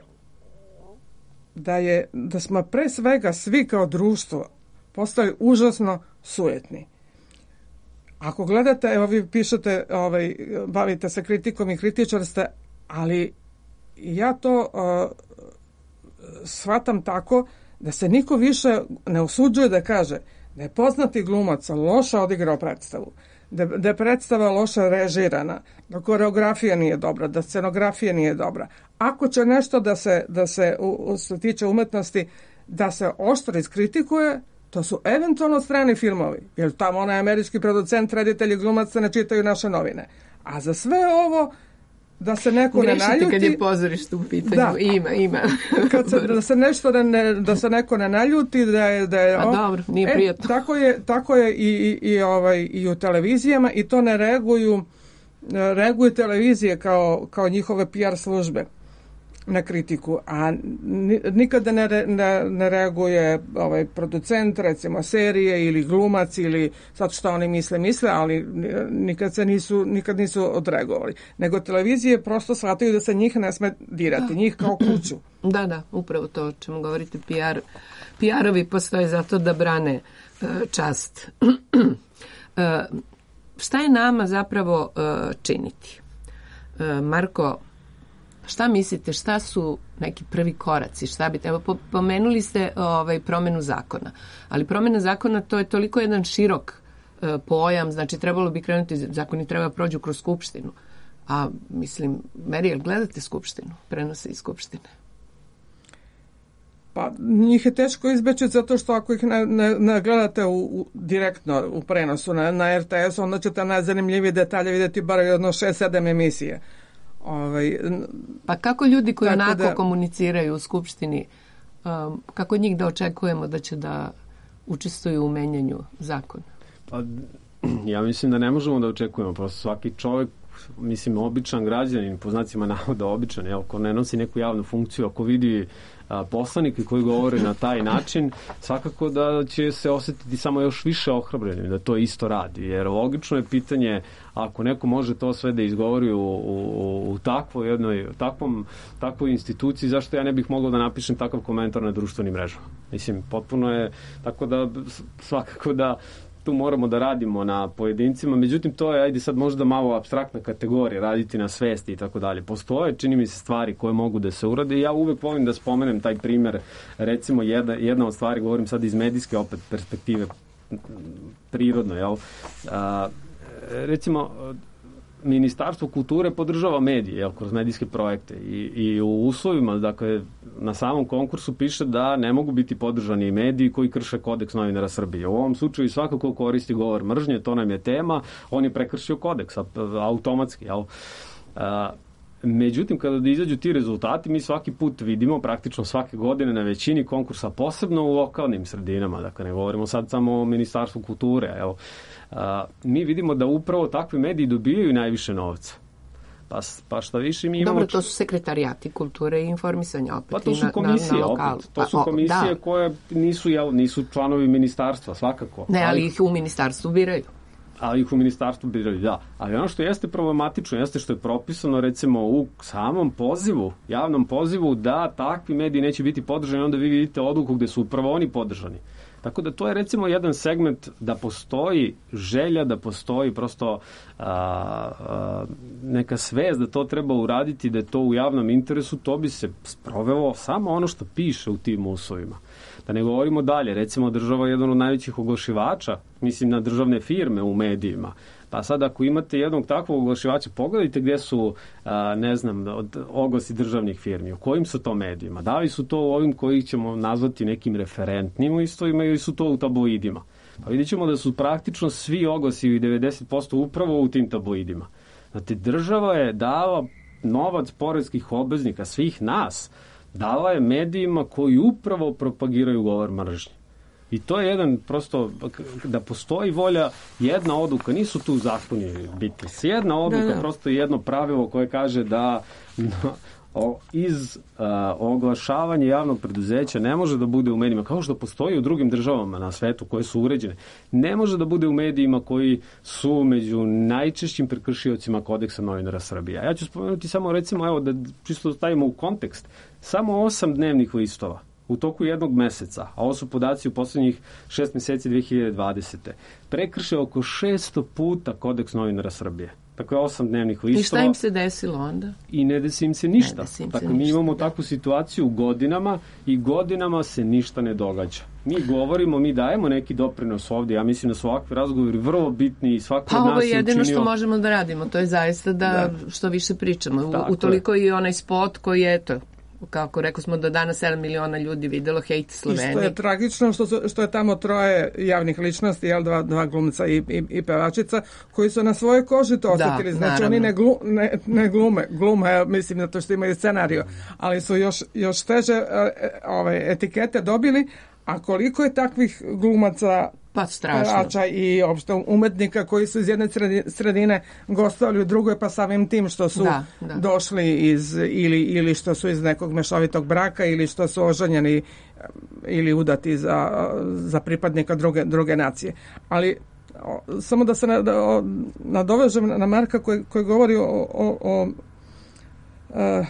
da, je, da smo pre svega svi kao društvo postali užasno sujetni. Ako gledate, evo vi pišete, ovaj, bavite se kritikom i kritičar ste, ali ja to uh, shvatam tako da se niko više ne usuđuje da kaže da je poznati glumac loše odigrao predstavu, da, da je predstava loše režirana, da koreografija nije dobra, da scenografija nije dobra. Ako će nešto da se, da se u, u, se tiče umetnosti, da se oštro iskritikuje, to su eventualno strani filmovi, jer tamo onaj američki producent, reditelji, glumac se ne čitaju naše novine. A za sve ovo da se neko grešite ne naljuti... kad je pozorište u pitanju. Da. Ima, ima. Kad se, da se nešto ne, da se neko ne naljuti, da je... Da je A o, dobro, nije e, prijatno. Tako je, tako je i, i, i, ovaj, i u televizijama i to ne reaguju, reaguju televizije kao, kao njihove P R službe na kritiku, a nikada ne, ne, ne reaguje ovaj producent, recimo serije ili glumac ili sad što oni misle, misle, ali nikad se nisu, nikad nisu odreagovali. Nego televizije prosto shvataju da se njih ne sme dirati, njih kao kuću. Da, da, upravo to o čemu govorite, P R. P R-ovi postoje zato da brane uh, čast. uh, šta je nama zapravo uh, činiti? Uh, Marko, šta mislite, šta su neki prvi koraci? Šta bi, evo, pomenuli ste ovaj, promenu zakona, ali promena zakona to je toliko jedan širok uh, pojam, znači trebalo bi krenuti, zakoni treba prođu kroz skupštinu. A mislim, Merijel, gledate skupštinu, prenose iz skupštine? Pa njih je teško izbeći zato što ako ih ne, ne, ne gledate u, u, direktno u prenosu na, na R T S, onda ćete najzanimljivije detalje vidjeti bar jedno šest sedam emisije. Ovaj, pa kako ljudi koji onako da, komuniciraju u skupštini, um, kako njih da očekujemo da će da učestvuju u menjanju zakona? Pa, ja mislim da ne možemo da očekujemo, prosto svaki čovjek, mislim običan građanin, po znacima navoda običan, jel, ako ne nosi neku javnu funkciju, ako vidi a, poslanike koji govore na taj način, svakako da će se osjetiti samo još više ohrabrenim da to isto radi, jer logično je pitanje ako neko može to sve da izgovori u, u, u takvoj jednoj, takvom, takvoj instituciji, zašto ja ne bih mogao da napišem takav komentar na društvenim mrežama? Mislim, potpuno je, tako da svakako da tu moramo da radimo na pojedincima, međutim to je, ajde sad možda malo apstraktna kategorija, raditi na svesti i tako dalje. Postoje, čini mi se, stvari koje mogu da se urade i ja uvek volim da spomenem taj primer, recimo jedna, jedna od stvari, govorim sad iz medijske opet perspektive, prirodno, jel? A, recimo, Ministarstvo kulture podržava medije, jel, kroz medijske projekte i, i u uslovima, dakle, na samom konkursu piše da ne mogu biti podržani mediji koji krše kodeks novinara Srbije. U ovom slučaju svakako koristi govor mržnje, to nam je tema, on je prekršio kodeks automatski, jel? A, međutim, kada izađu ti rezultati, mi svaki put vidimo, praktično svake godine na većini konkursa, posebno u lokalnim sredinama, dakle, ne govorimo sad samo o Ministarstvu kulture, jel? Uh, mi vidimo da upravo takvi mediji dobijaju najviše novca. Pa, pa šta više mi imamo... Dobro, to su sekretarijati kulture i informisanja opet. Pa to su komisije na, na, na opet. To su pa, komisije da. koje nisu, jel, nisu članovi ministarstva, svakako. Ne, ali, ali ih u ministarstvu biraju. Ali ih u ministarstvu biraju, da. Ali ono što jeste problematično, jeste što je propisano recimo u samom pozivu, javnom pozivu, da takvi mediji neće biti podržani, onda vi vidite odluku gde su upravo oni podržani. Tako da to je recimo jedan segment da postoji želja, da postoji prosto a, a, neka svest da to treba uraditi, da je to u javnom interesu, to bi se sprovelo samo ono što piše u tim uslovima. Da ne govorimo dalje, recimo država je jedan od najvećih oglašivača, mislim na državne firme u medijima. Pa sad ako imate jednog takvog oglašivača, pogledajte gdje su, a, ne znam, od, oglasi državnih firmi, u kojim su to medijima. Da li su to u ovim koji ćemo nazvati nekim referentnim listovima ili su to u tabloidima? Pa vidjet ćemo da su praktično svi oglasi i devedeset posto upravo u tim tabloidima. Znate, država je dala novac poreskih obveznika, svih nas, dala je medijima koji upravo propagiraju govor mržnje. I to je jedan, prosto, da postoji volja, jedna odluka, nisu tu zakoni bitni. Jedna odluka, da, da. Prosto jedno pravilo koje kaže da no, iz uh, oglašavanja javnog preduzeća ne može da bude u medijima, kao što postoji u drugim državama na svetu koje su uređene, ne može da bude u medijima koji su među najčešćim prekršiocima kodeksa novinara Srbije. Ja ću spomenuti samo, recimo, evo, da čisto stavimo u kontekst, samo osam dnevnih listova u toku jednog meseca, a ovo su podaci u poslednjih šest meseci dve hiljade dvadesete. prekrše oko šesto puta kodeks novinara Srbije. Dakle, osam dnevnih listova. I šta im se desilo onda? I ne desi im se ništa. Im dakle, se mi ništa, imamo da. takvu situaciju godinama i godinama se ništa ne događa. Mi govorimo, mi dajemo neki doprinos ovdje. Ja mislim da su ovakvi razgovori vrlo bitni i svako pa od nas je učinio... Pa ovo je jedino što možemo da radimo. To je zaista da, da. što više pričamo. U, u toliko je. I onaj spot koji je, eto, kako rekao smo da danas sedam miliona ljudi videlo Hejt Sloveniji. I što je tragično što, su, što je tamo troje javnih ličnosti, jel, dva, dva glumca i, i, i pevačica, koji su na svojoj koži to osjetili. Da, znači naravno. Oni ne, glu, ne, ne glume, glume, mislim zato što imaju scenario, ali su još, još teže ove, etikete dobili, a koliko je takvih glumaca pa strašno. I opšte umetnika koji su iz jedne sredine gostovali u drugoj, pa samim tim što su da, da. došli iz ili, ili što su iz nekog mešovitog braka ili što su oženjeni ili udati za, za pripadnika druge, druge nacije. Ali o, samo da se nadovežem na Marka koji, koji govori o, o, o uh,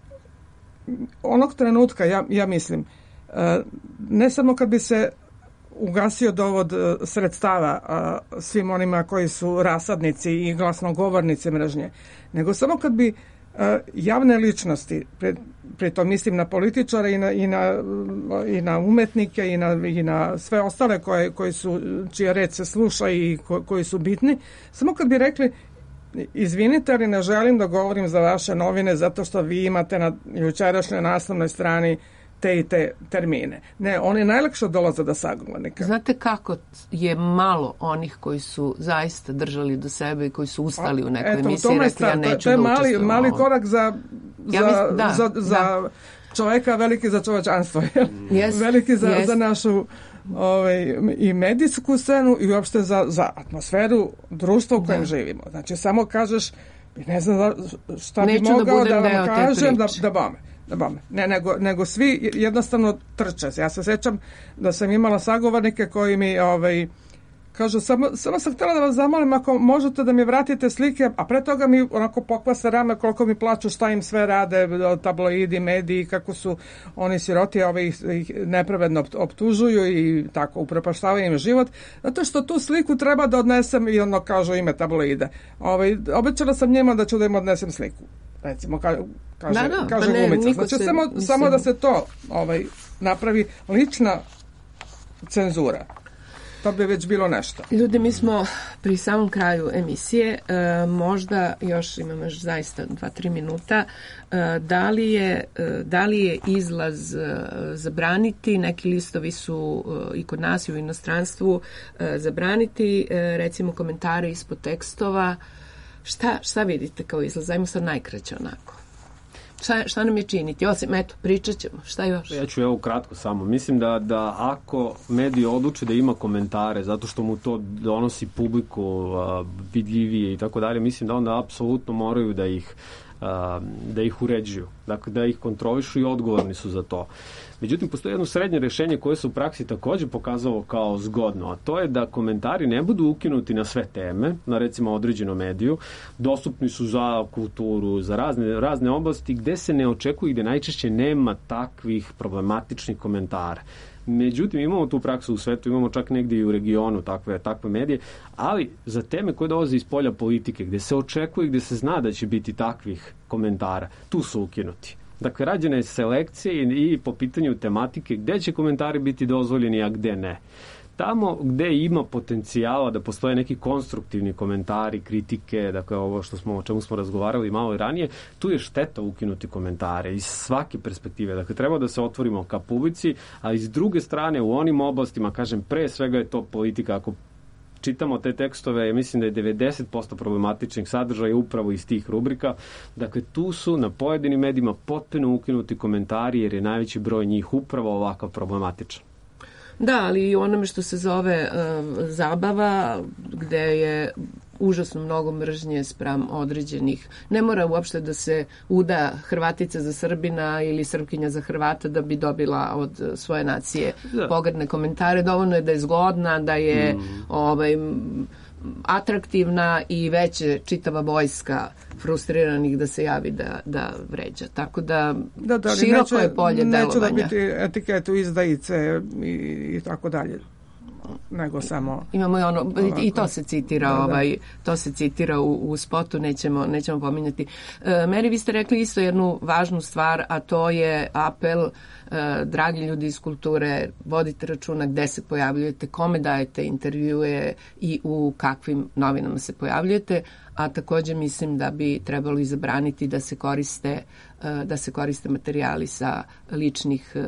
onog trenutka, ja, ja mislim, uh, ne samo kad bi se ugasio dovod sredstava a, svim onima koji su rasadnici i glasnogovornici mržnje, nego samo kad bi a, javne ličnosti, pri, pri tom mislim na političare i na, i na, i na umetnike i na, i na sve ostale koje, koji su, čija reč se sluša i ko, koji su bitni, samo kad bi rekli izvinite, ali ne želim da govorim za vaše novine zato što vi imate na jučerašnjoj naslovnoj strani te i te termine. Ne, oni najlakše dolaze do sagovornika. Znate kako je malo onih koji su zaista držali do sebe i koji su ustali u nekoj Eto, emisiji i rekli ja neću to je da mali, učestvujem. mali korak za, za, ja mislim, da, za, za da. čoveka, veliki za čovečanstvo. Yes, veliki za, yes. za našu ovaj, i medijsku scenu i uopšte za, za atmosferu društva u kojem da. živimo. Znači, samo kažeš ne znam šta neću bi mogao da, da vam kažem da, da bome. Da bome. Ne, nego, nego svi jednostavno trče. Ja se sjećam da sam imala sagovornike koji mi ovaj, kažu, samo, samo sam htjela da vas zamolim ako možete da mi vratite slike, a pre toga mi onako pokvase rame koliko mi plaću, šta im sve rade, tabloidi, mediji, kako su oni siroti, ove ih, ih nepravedno optužuju i tako upropaštavaju im život, zato što tu sliku treba da odnesem i ono kažu ime tabloide. Ovaj, obećala sam njima da ću da im odnesem sliku. Recimo, ka, kaže, da, da, kaže pa ne, glumica. Znači, se, samo, mislim... samo da se to ovaj, napravi lična cenzura. To bi već bilo nešto. Ljudi, mi smo pri samom kraju emisije, e, možda još imamo još zaista dva tri minuta. E, da, li je, e, da li je izlaz e, zabraniti, neki listovi su e, i kod nas i u inostranstvu e, zabraniti, e, recimo komentare ispod tekstova. Šta, šta vidite kao izlaz? Ajmo sad najkraće onako. Šta, šta nam je činiti? Osim, eto, pričat ćemo. Šta još? Ja ću evo kratko samo. Mislim da, da ako mediji odluče da ima komentare zato što mu to donosi publiku uh, vidljivije i tako dalje, mislim da onda apsolutno moraju da ih, uh, da ih uređuju. Dakle, da ih kontrolišu i odgovorni su za to. Međutim, postoji jedno srednje rešenje koje se u praksi također pokazalo kao zgodno, a to je da komentari ne budu ukinuti na sve teme, na recimo određenom mediju, dostupni su za kulturu, za razne, razne oblasti gde se ne očekuje i gde najčešće nema takvih problematičnih komentara. Međutim, imamo tu praksu u svetu, imamo čak negdje i u regionu takve, takve medije, ali za teme koje dolaze iz polja politike, gde se očekuje i gde se zna da će biti takvih komentara, tu su ukinuti. Dakle, rađena je selekcija i, i po pitanju tematike gde će komentari biti dozvoljeni, a gde ne. Tamo gde ima potencijala da postoje neki konstruktivni komentari, kritike, dakle ovo što smo, o čemu smo razgovarali malo i ranije, tu je šteta ukinuti komentare iz svake perspektive. Dakle, treba da se otvorimo ka publici, a iz druge strane u onim oblastima, kažem, pre svega je to politika. Ako čitamo te tekstove, mislim da je devedeset posto problematičnih sadržaja upravo iz tih rubrika. Dakle, tu su na pojedinim medijima potpuno ukinuti komentari jer je najveći broj njih upravo ovakav problematičan. Da, ali i onome što se zove uh, zabava, gde je užasno mnogo mržnje spram određenih. Ne mora uopšte da se uda Hrvatica za Srbina ili Srpkinja za Hrvata da bi dobila od svoje nacije da. pogrdne komentare. Dovoljno je da je zgodna, da je mm. ovaj, atraktivna i već je čitava vojska frustriranih da se javi da, da vređa. Tako da, da, da široko neće, je polje delovanja. Neće dobiti etiketu izdajice i, i tako dalje. Nego samo... Imamo i ono, i to se citira, da, da. ovaj, to se citira u, u spotu, nećemo, nećemo pominjati. E, Meri, vi ste rekli isto jednu važnu stvar, a to je apel, e, dragi ljudi iz kulture, vodite računa gde se pojavljujete, kome dajete intervjue i u kakvim novinama se pojavljujete, a takođe mislim da bi trebalo i zabraniti da se koriste, e, da se koriste materijali sa ličnih e,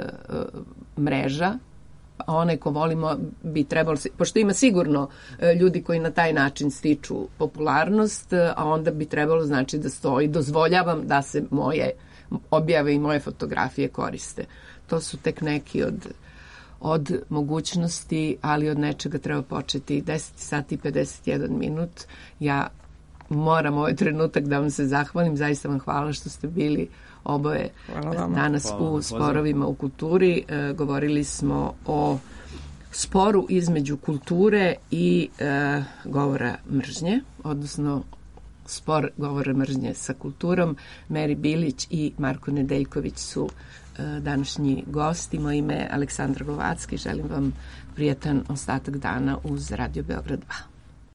mreža. Onaj ko volimo bi trebalo, pošto ima sigurno ljudi koji na taj način stiču popularnost, a onda bi trebalo znači da stoji, dozvoljavam da se moje objave i moje fotografije koriste. To su tek neki od, od mogućnosti, ali od nečega treba početi. deset sati i pedeset jedan minut. Ja moram ovaj trenutak da vam se zahvalim. Zaista vam hvala što ste bili oboje danas hvala, u sporovima u kulturi. E, govorili smo o sporu između kulture i e, govora mržnje, odnosno spor govora mržnje sa kulturom. Meri Bilić i Marko Nedeljković su e, današnji gosti. Moje ime je Aleksandra Glovacki. Želim vam prijatan ostatak dana uz Radio Beograd dva.